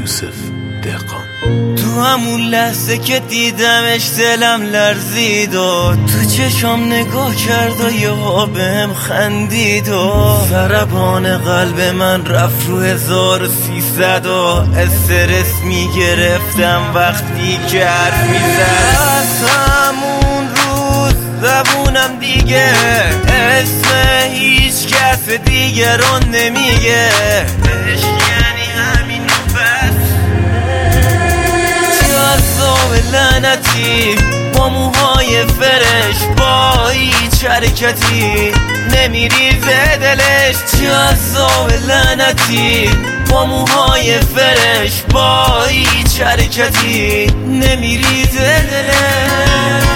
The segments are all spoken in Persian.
یوسف دهقان. تو همون لحظه که دیدمش دلم لرزید و تو چشام نگاه کرد و یهو بهم خندید و ضربان قلب من رفت رو 1300 و استرس میگرفتم وقتی که حرف میزد. از همون روز زبونم دیگه اسم هیچ کس دیگه رو نمیگه. لعنتی با موهای فرش با هیچ حرکتی نمیریزه دلش. جذاب لعنتی با موهای فرش با هیچ حرکتی نمیریزه دلش.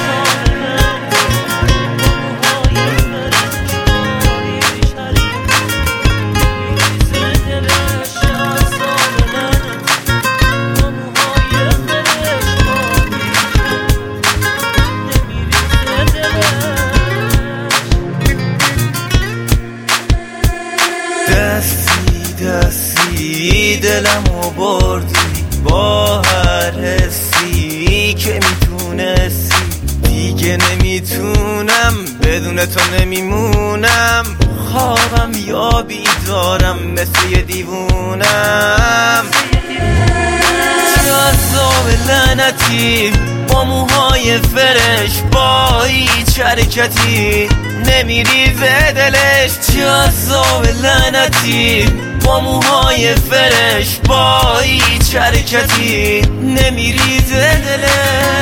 دستی دلمو بردی با هر حسی که میتونستی. دیگه نمیتونم بدون تو نمیمونم. خوابم یا بیدارم مثل یه دیوونم. جذاب لعنتی با موهای فرش با هیچ حرکتی نمیریزه دلش. جذاب لعنتی با موهای فرش با هیچ حرکتی نمیریزه دلش.